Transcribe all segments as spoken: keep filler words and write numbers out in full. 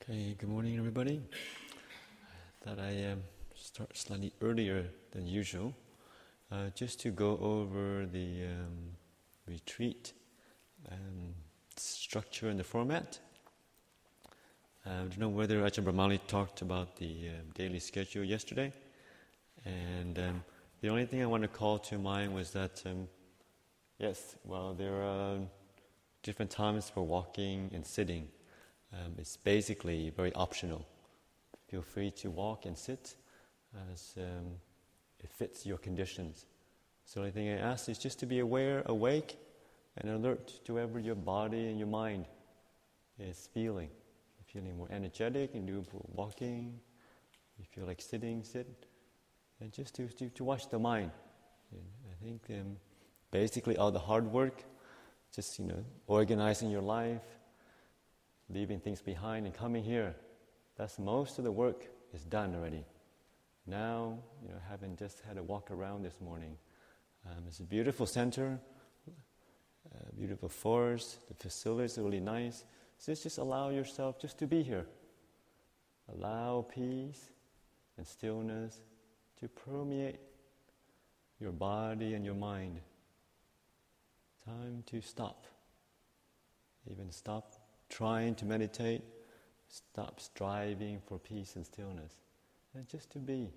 Okay, good morning everybody. I thought I um, start slightly earlier than usual, uh, just to go over the um, retreat um, structure and the format. Uh, I don't know whether Ajahn Brahmali talked about the um, daily schedule yesterday, and um, the only thing I want to call to mind was that, um, yes, well, there are different times for walking and sitting. Um, it's basically very optional. Feel free to walk and sit as um, it fits your conditions. So the only thing I ask is just to be aware, awake, and alert to whatever your body and your mind is feeling. If you're feeling more energetic and do walking, you feel like sitting, sit, and just to, to, to watch the mind. And I think um, basically all the hard work, just you know, organizing your life, leaving things behind and coming here, that's most of the work is done already. Now, you know, having just had a walk around this morning, um, it's a beautiful center, a beautiful forest, the facilities are really nice. So just, just allow yourself just to be here. Allow peace and stillness to permeate your body and your mind. Time to stop. Even stop trying to meditate, stop striving for peace and stillness, and just to be.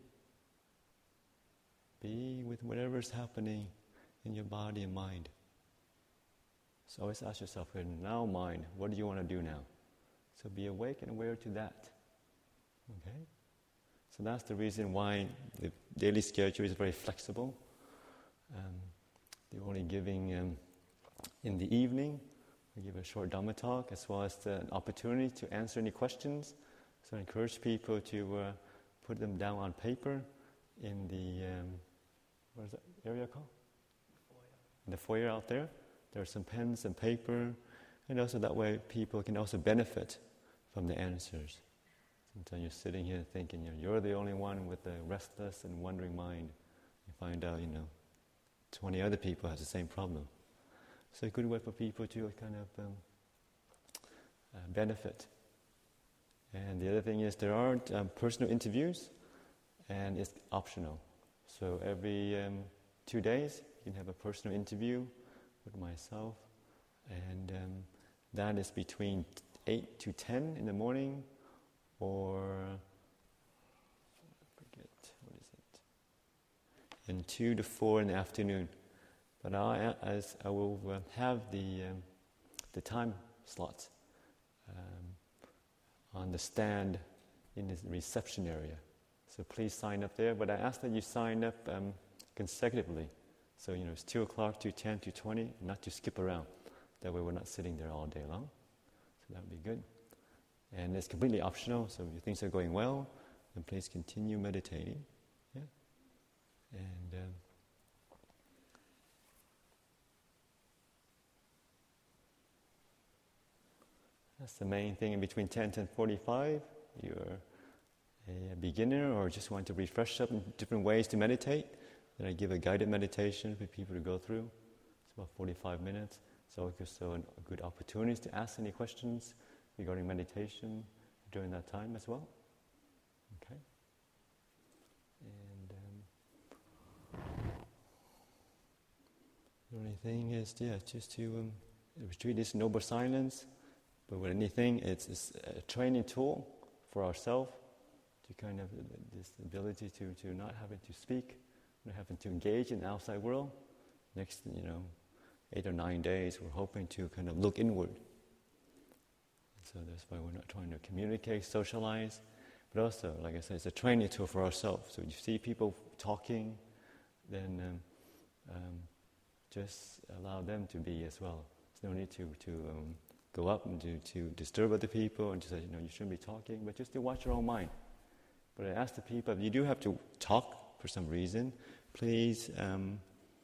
Be with whatever's happening in your body and mind. So always ask yourself, now mind, what do you want to do now? So be awake and aware to that. Okay? So that's the reason why the daily schedule is very flexible. Um, they're only giving um, in the evening. We give a short Dhamma talk as well as the opportunity to answer any questions. So I encourage people to uh, put them down on paper in the, um, what is that area called? Foyer. In the foyer out there. There are some pens and paper, and also that way people can also benefit from the answers. Sometimes you're sitting here thinking you know, you're the only one with a restless and wandering mind. You find out, you know, twenty other people have the same problem. So a good way for people to kind of um, uh, benefit. And the other thing is there aren't um, personal interviews, and it's optional. So every um, two days you can have a personal interview with myself, and um, that is between eight to ten in the morning, or I forget what is it, and two to four in the afternoon. But I, as I will uh, have the um, the time slots um, on the stand in the reception area. So please sign up there. But I ask that you sign up um, consecutively. So you know it's two o'clock to ten to twenty, not to skip around. That way we're not sitting there all day long. So that would be good. And it's completely optional. So if things are going well, then please continue meditating. Yeah. And um, that's the main thing. In between ten and ten forty-five, you're a beginner or just want to refresh up in different ways to meditate, then I give a guided meditation for people to go through. It's about forty-five minutes. So it's also a good opportunity to ask any questions regarding meditation during that time as well. Okay. And um, the only thing is, yeah, just to um, retreat this noble silence. But with anything, it's, it's a training tool for ourselves to kind of this ability to, to not having to speak, not having to engage in the outside world. Next, you know, eight or nine days, we're hoping to kind of look inward. So that's why we're not trying to communicate, socialize, but also, like I said, it's a training tool for ourselves. So when you see people talking, then um, um, just allow them to be as well. There's no need to to um, go up and to, to disturb other people and to say, you know, you shouldn't be talking, but just to watch your own mind. But I ask the people, if you do have to talk for some reason, please um,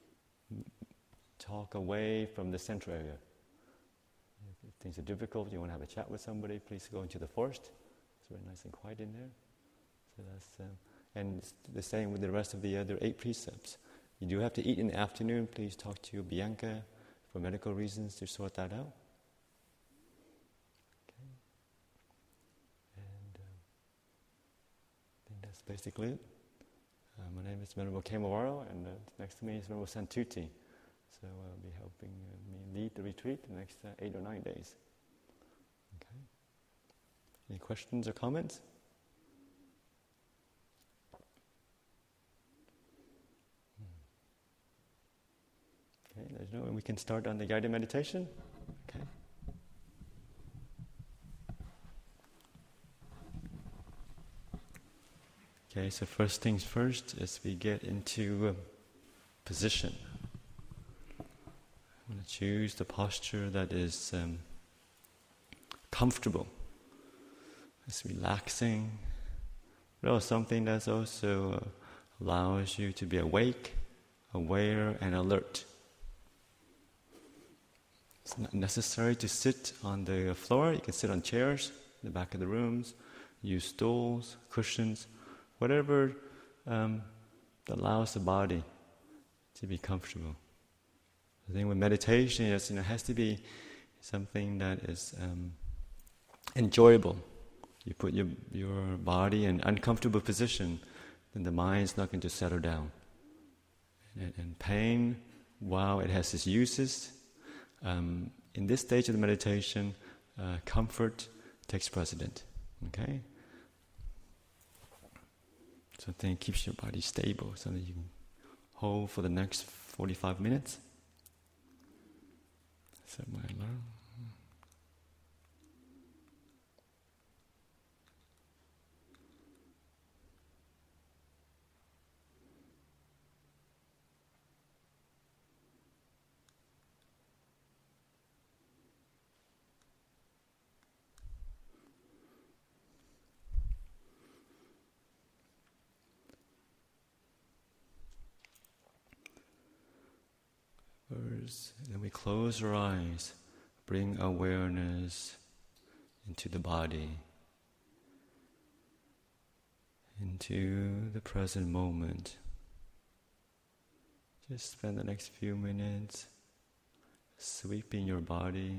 talk away from the central area. If things are difficult, you want to have a chat with somebody, please go into the forest. It's very nice and quiet in there. So that's um, and it's the same with the rest of the other eight precepts. You do have to eat in the afternoon, please talk to Bianca for medical reasons to sort that out. basically it. Uh, my name is Venerable Kemawaro, and uh, next to me is Venerable Santuti. So I'll be helping uh, me lead the retreat the next uh, eight or nine days. Okay. Any questions or comments? Okay, there's no, we can start on the guided meditation. Okay. Okay, so first things first is we get into uh, position. I'm going to choose the posture that is um, comfortable. It's relaxing, but also something that also uh, allows you to be awake, aware, and alert. It's not necessary to sit on the floor. You can sit on chairs in the back of the rooms, use stools, cushions, whatever um, that allows the body to be comfortable. I think with meditation, it's, you know, it has to be something that is um, enjoyable. You put your your body in an uncomfortable position, then the mind is not going to settle down. And, and pain, while it has its uses, um, in this stage of the meditation, uh, comfort takes precedent. Okay. Something that keeps your body stable, something you can hold for the next forty-five minutes. Set my alarm. Then we close our eyes, bring awareness into the body, into the present moment. Just spend the next few minutes sweeping your body.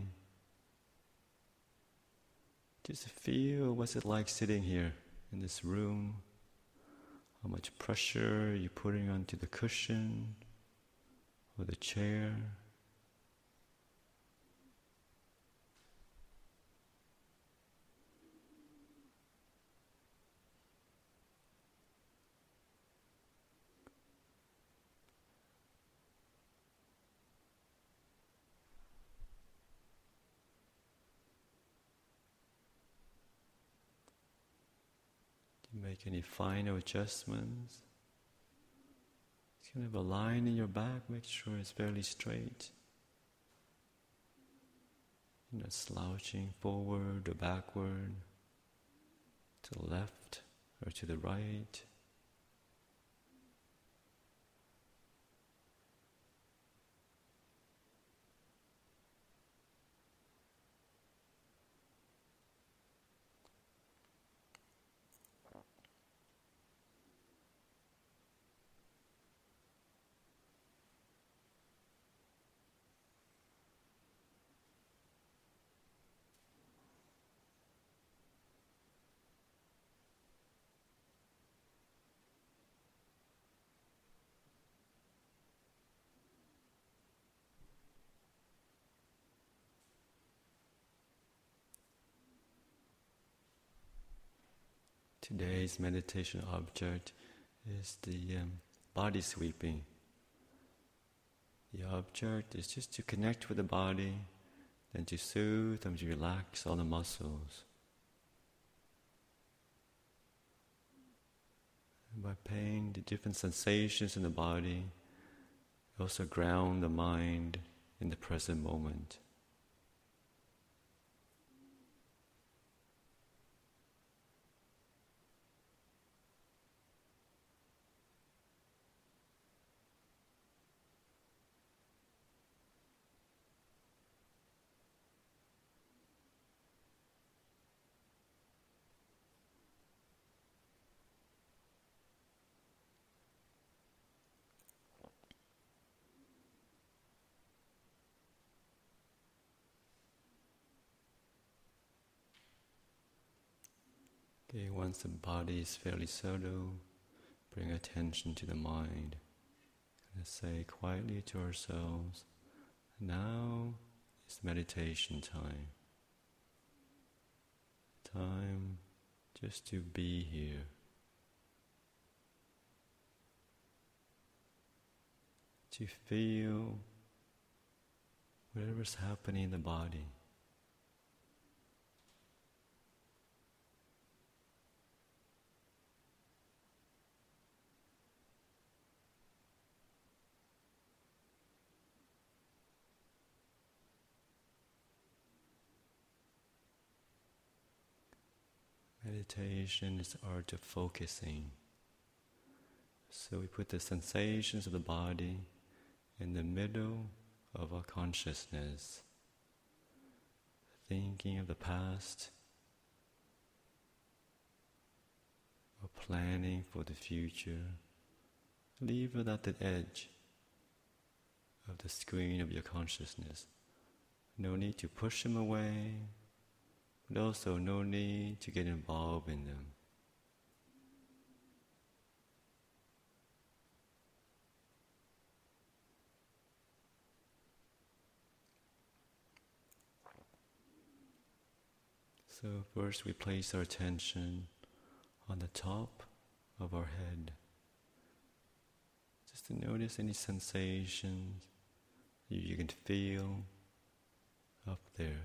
Just feel what's it like sitting here in this room, how much pressure you're putting onto the cushion or the chair. Do you make any final adjustments? Kind of a line in your back, make sure it's fairly straight. You're not slouching forward or backward, to the left or to the right. Today's meditation object is the um, body sweeping. The object is just to connect with the body, then to soothe and to relax all the muscles. And by paying the different sensations in the body, also ground the mind in the present moment. Okay, once the body is fairly settled, bring attention to the mind. Let's say quietly to ourselves, now is meditation time. Time just to be here. To feel whatever's happening in the body. Meditation is the art of focusing. So we put the sensations of the body in the middle of our consciousness, thinking of the past, or planning for the future. Leave it at the edge of the screen of your consciousness. No need to push them away, but also no need to get involved in them. So first we place our attention on the top of our head. Just to notice any sensations you, you can feel up there.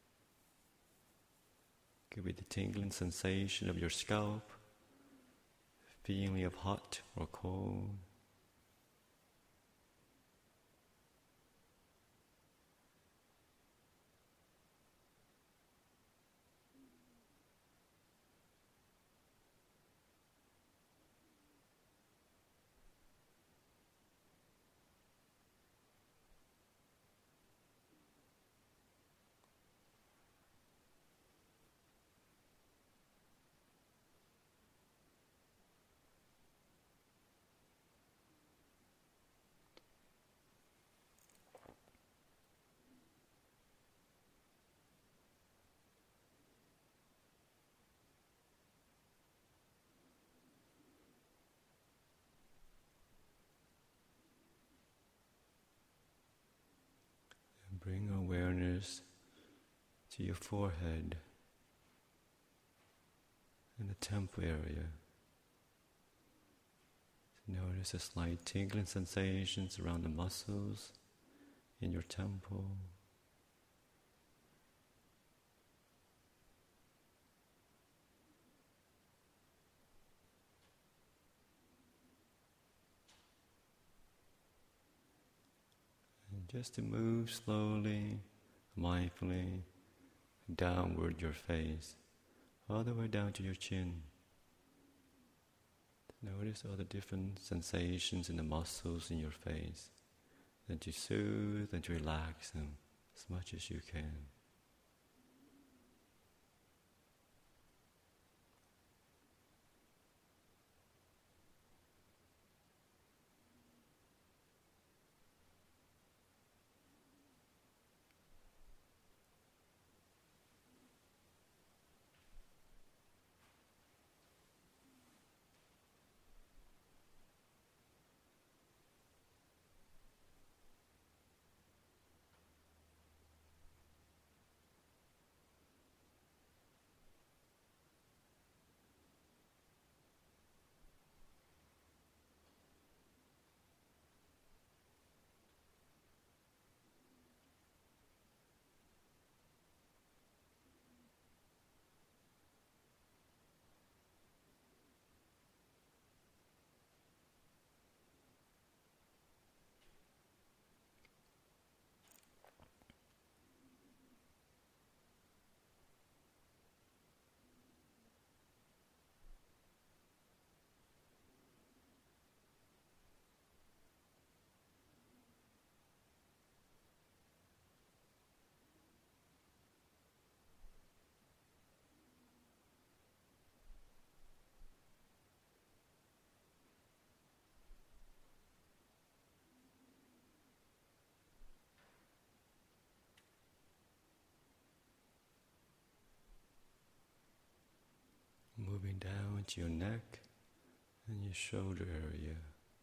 Could be the tingling sensation of your scalp, feeling of hot or cold. Bring awareness to your forehead and the temple area. Notice the slight tingling sensations around the muscles in your temple. Just to move slowly, mindfully, downward your face, all the way down to your chin. Notice all the different sensations in the muscles in your face. Then to soothe and to relax them as much as you can. moving down to your neck and your shoulder area.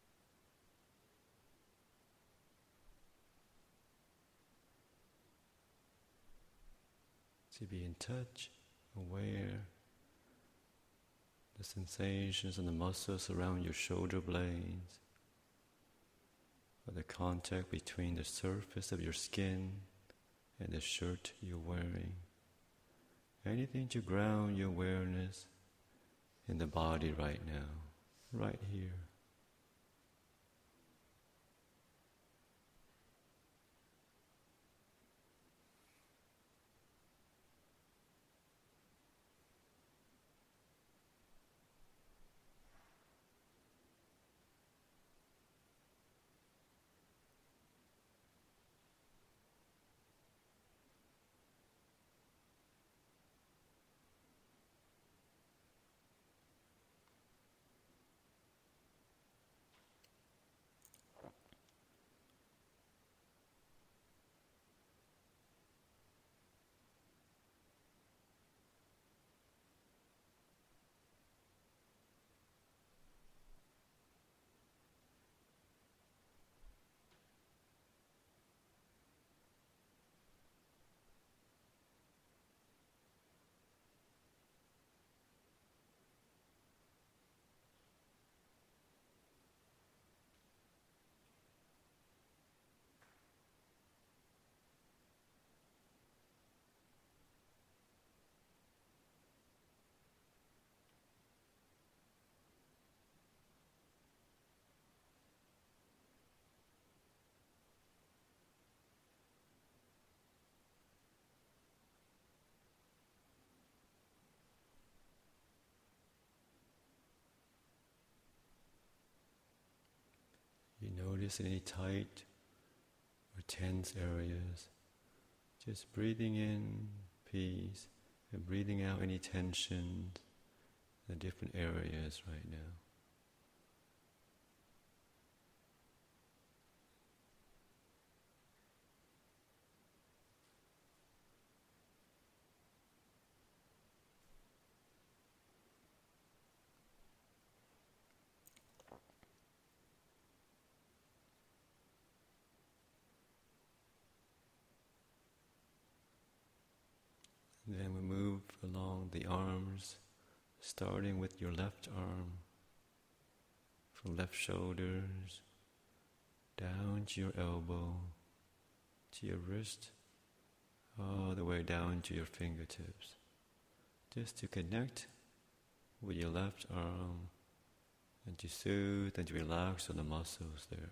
To be in touch, aware the sensations and the muscles around your shoulder blades, or the contact between the surface of your skin and the shirt you're wearing. Anything to ground your awareness in the body right now, right here. You notice any tight or tense areas, just breathing in peace and breathing out any tensions in the different areas right now. And then we move along the arms, starting with your left arm, from left shoulders, down to your elbow, to your wrist, all the way down to your fingertips. Just to connect with your left arm and to soothe and to relax on the muscles there.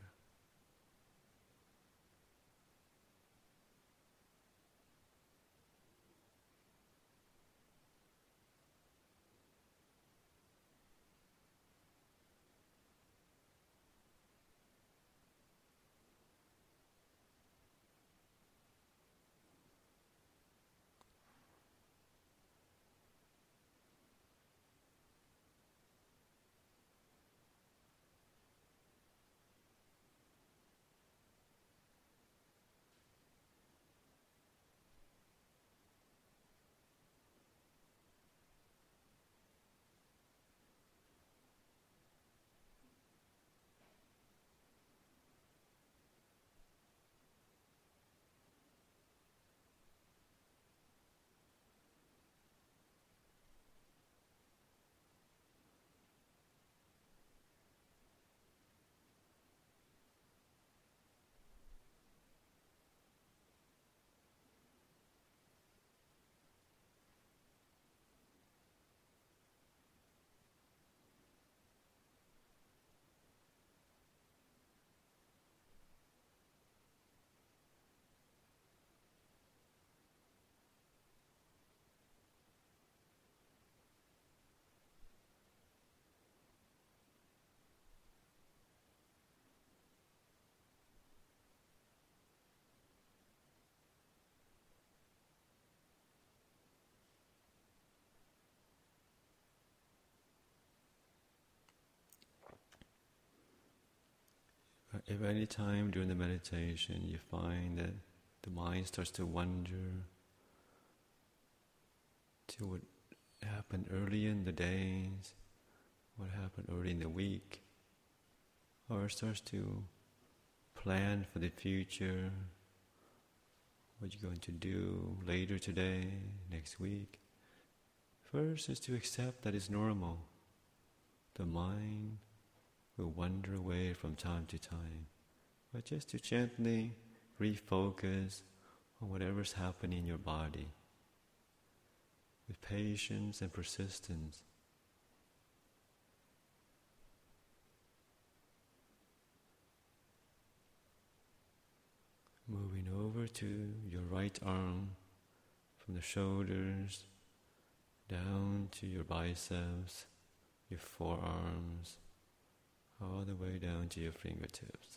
If any time during the meditation you find that the mind starts to wander to what happened early in the days, what happened early in the week, or starts to plan for the future, what you're going to do later today, next week. First is to accept that it's normal. The mind will wander away from time to time, but just to gently refocus on whatever's happening in your body with patience and persistence. Moving over to your right arm, from the shoulders down to your biceps, your forearms, all the way down to your fingertips.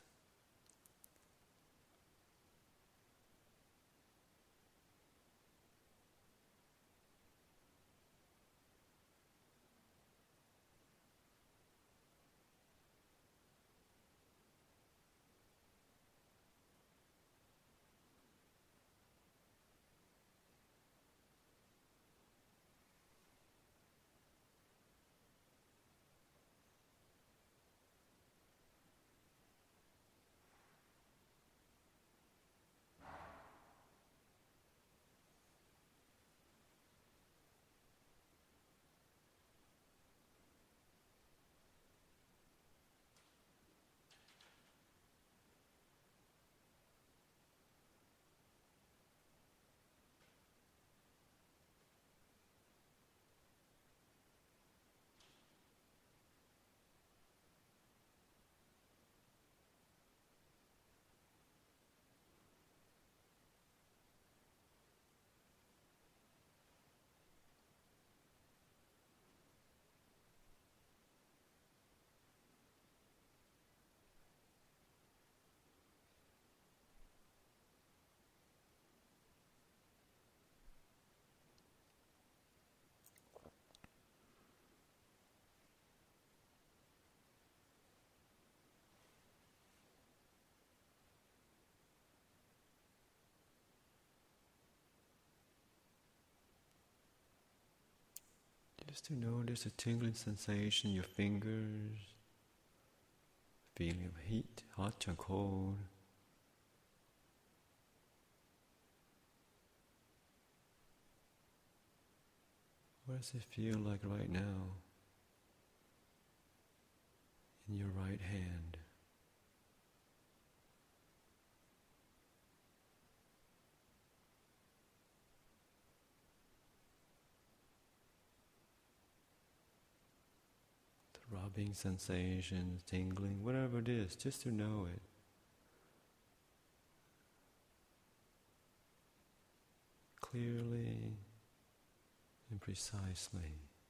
Just to notice a tingling sensation in your fingers, feeling of heat, hot or cold. What does it feel like right now in your right hand? The rubbing sensation, tingling, whatever it is, just to know it. Clearly and precisely.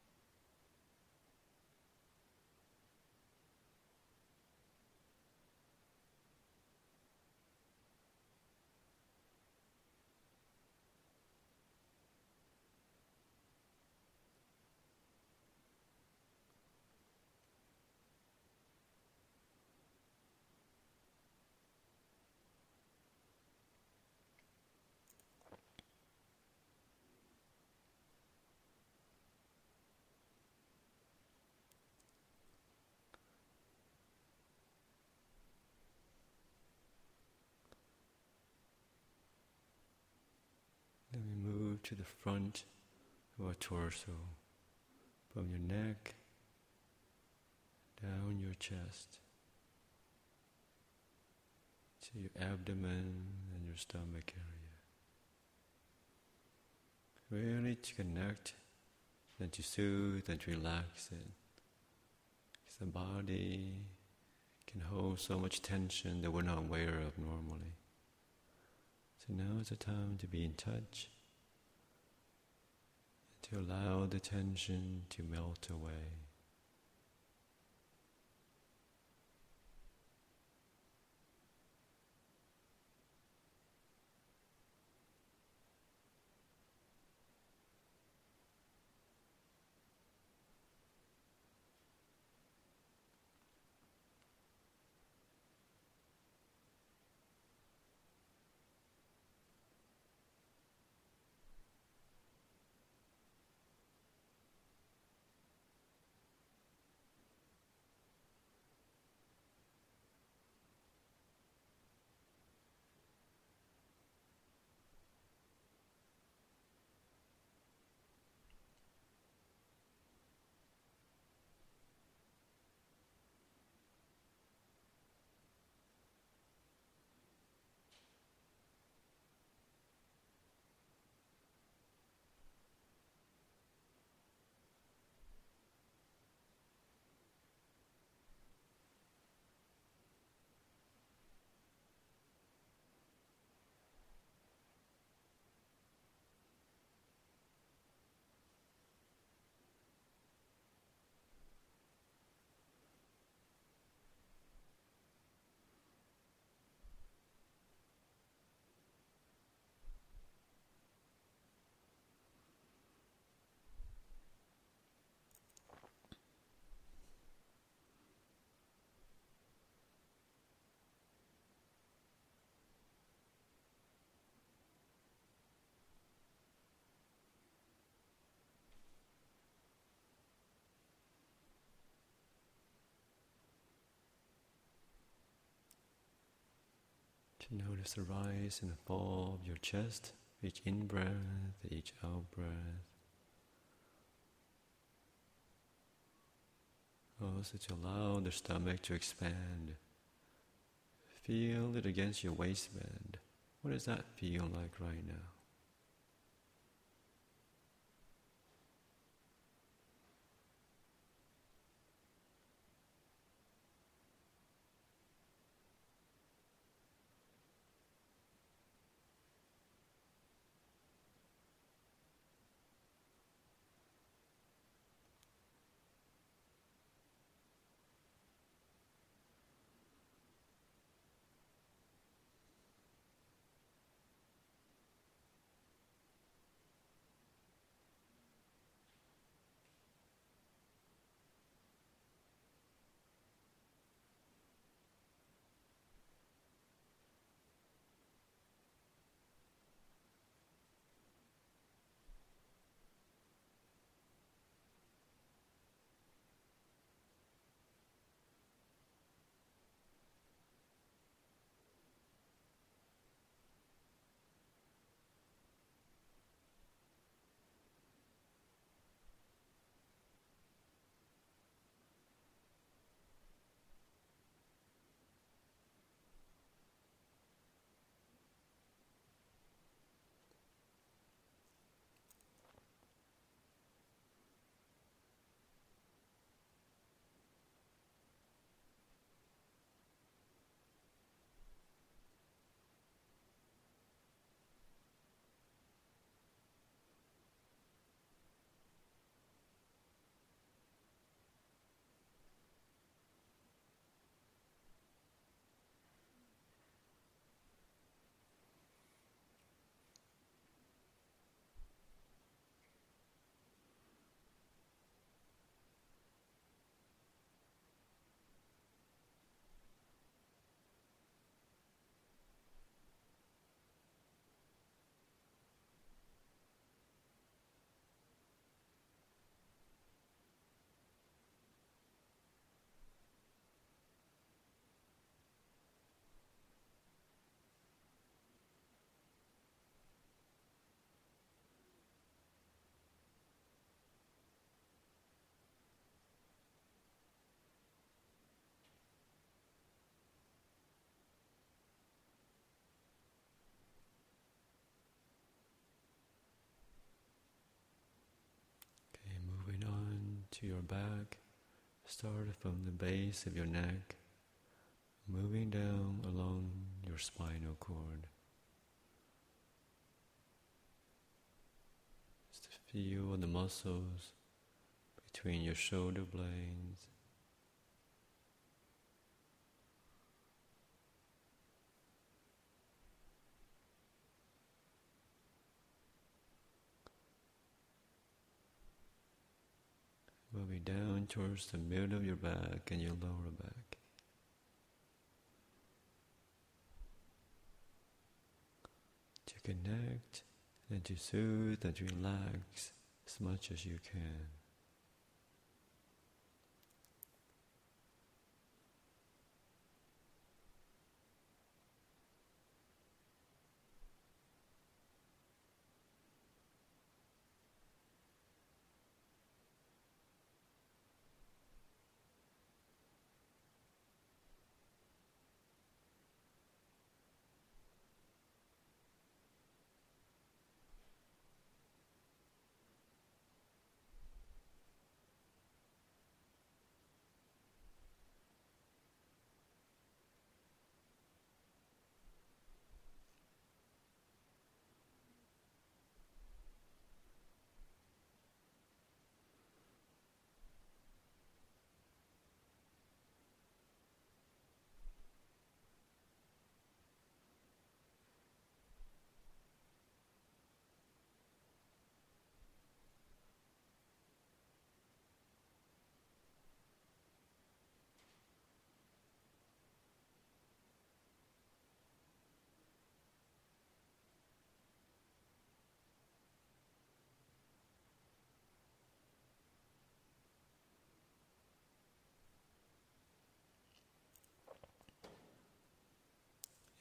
Then we move to the front of our torso, from your neck down your chest to your abdomen and your stomach area. Really to connect and to soothe and to relax it. Because the body can hold so much tension that we're not aware of normally. So now is the time to be in touch, and to allow the tension to melt away. To notice the rise and the fall of your chest, each in-breath, each out-breath. Also to allow the stomach to expand. Feel it against your waistband. What does that feel like right now? Okay, moving on to your back. Start from the base of your neck, moving down along your spinal cord. Just feel the muscles between your shoulder blades. Moving down towards the middle of your back and your lower back. To connect and to soothe and to relax as much as you can.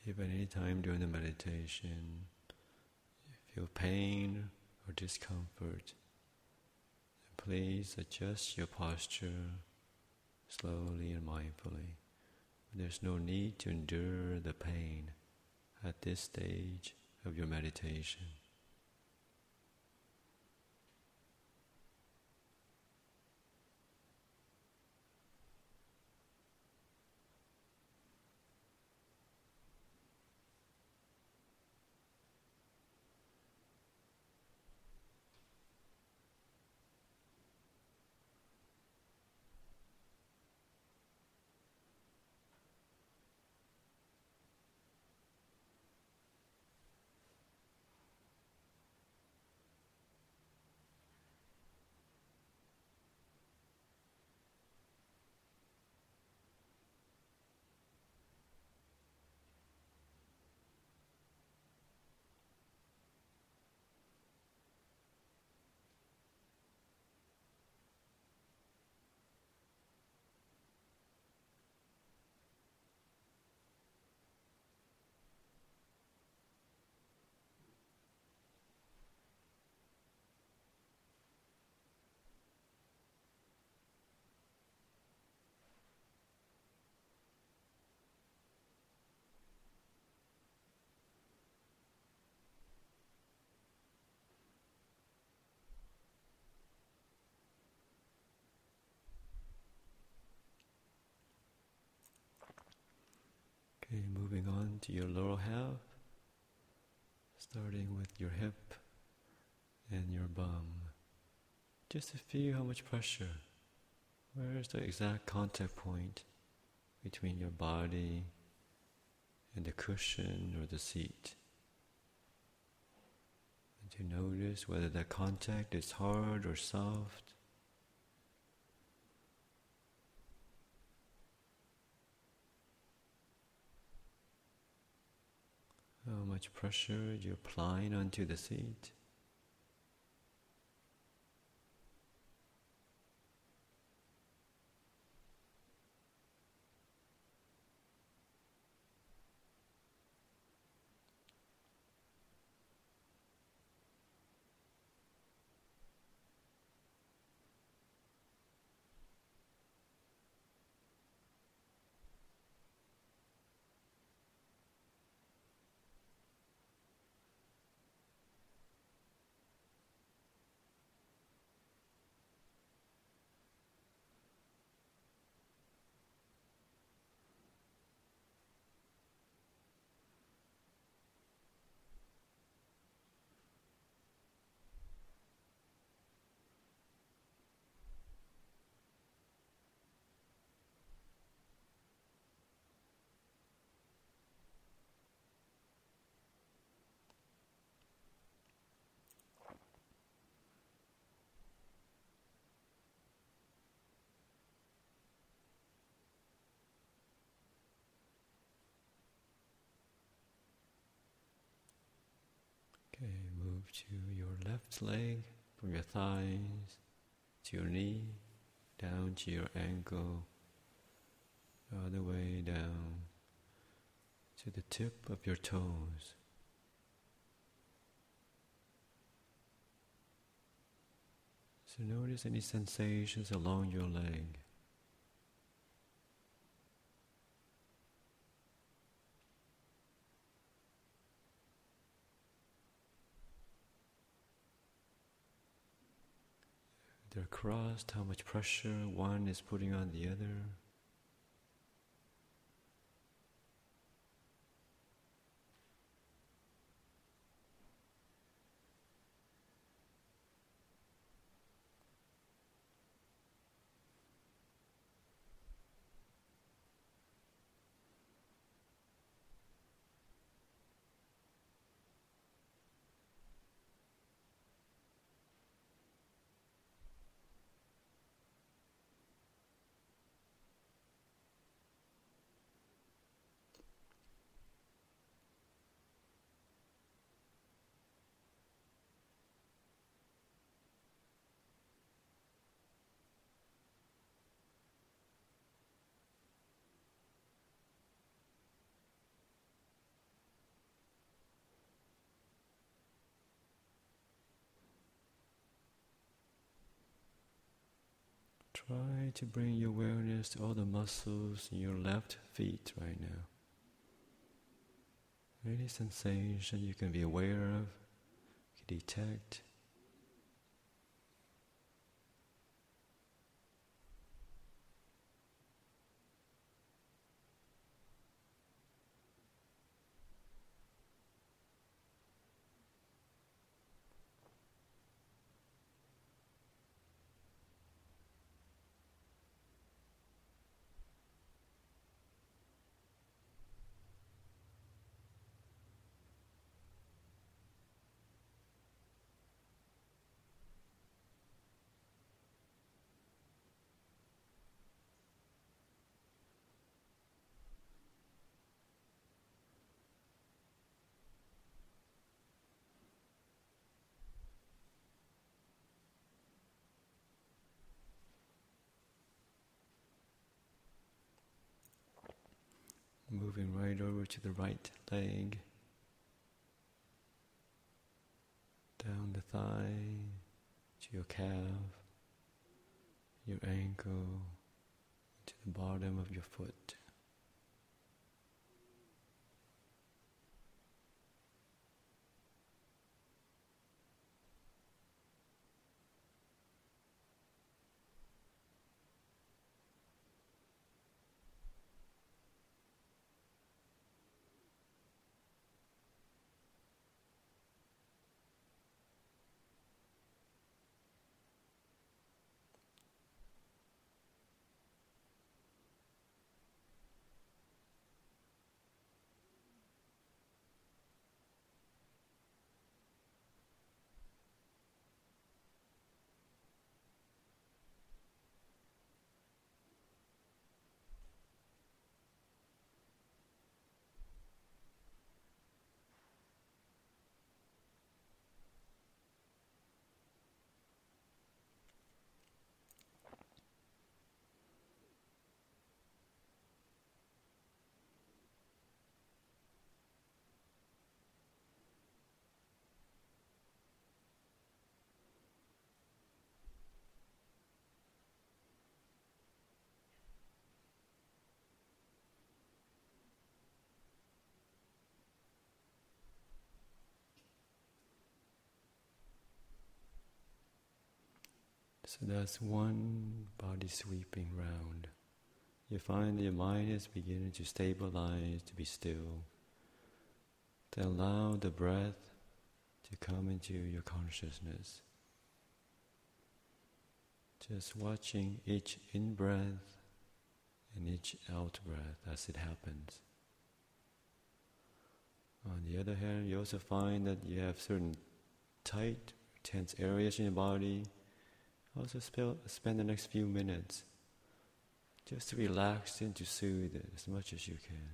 If at any time during the meditation you feel pain or discomfort, then please adjust your posture slowly and mindfully. There's no need to endure the pain at this stage of your meditation. Okay, moving on to your lower half, starting with your hip and your bum. Just to feel how much pressure. Where is the exact contact point between your body and the cushion or the seat? And to notice whether that contact is hard or soft. How much pressure you're applying onto the seat. Okay, move to your left leg, from your thighs to your knee, down to your ankle, all the way down to the tip of your toes. So notice any sensations along your leg. They're crossed, how much pressure one is putting on the other. Try to bring your awareness to all the muscles in your left feet right now. Any sensation you can be aware of, you can detect. Moving right over to the right leg, down the thigh, to your calf, your ankle, to the bottom of your foot. So that's one body sweeping round. You find your mind is beginning to stabilize, to be still. To allow the breath to come into your consciousness. Just watching each in-breath and each out-breath as it happens. On the other hand, you also find that you have certain tight, tense areas in your body. Also spell, spend the next few minutes just to relax and to soothe it as much as you can.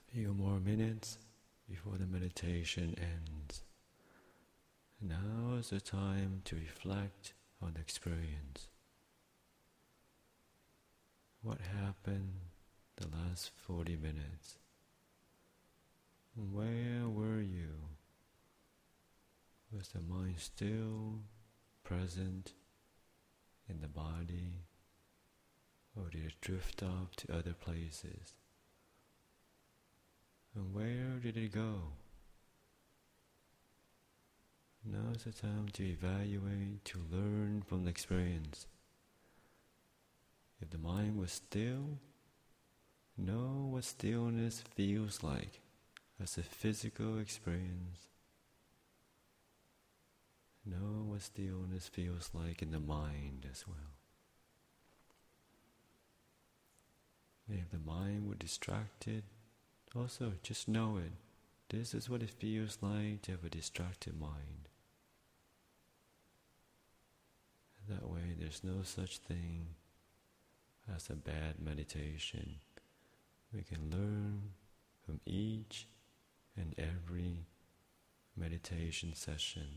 few more minutes before the meditation ends. Now is the time to reflect on the experience. What happened the last forty minutes? Where were you? Was the mind still present in the body, or did it drift off to other places? And where did it go? Now is the time to evaluate, to learn from the experience. If the mind was still, know what stillness feels like as a physical experience. Know what stillness feels like in the mind as well. If the mind were distracted, also just know it. This is what it feels like to have a distracted mind. That way there's no such thing as a bad meditation. We can learn from each and every meditation session.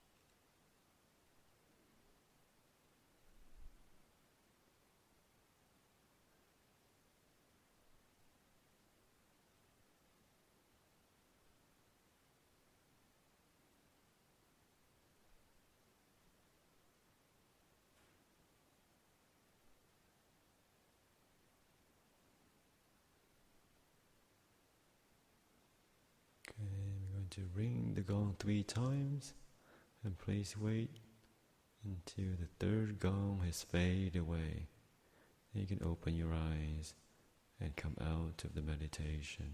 To ring the gong three times, and please wait until the third gong has faded away. Then you can open your eyes and come out of the meditation.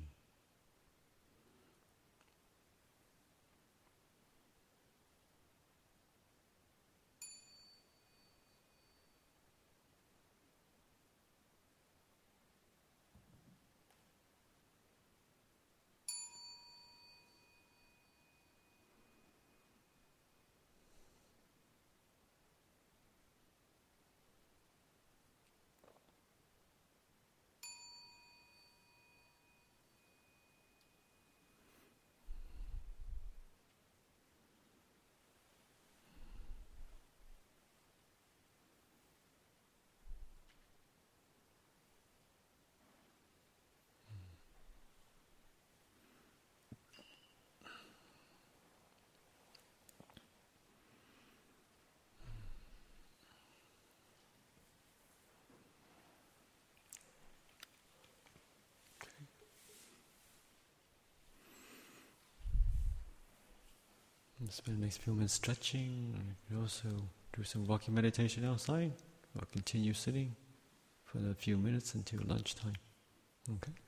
Spend the next few minutes stretching, and you can also do some walking meditation outside, or continue sitting for a few minutes until lunchtime. Okay?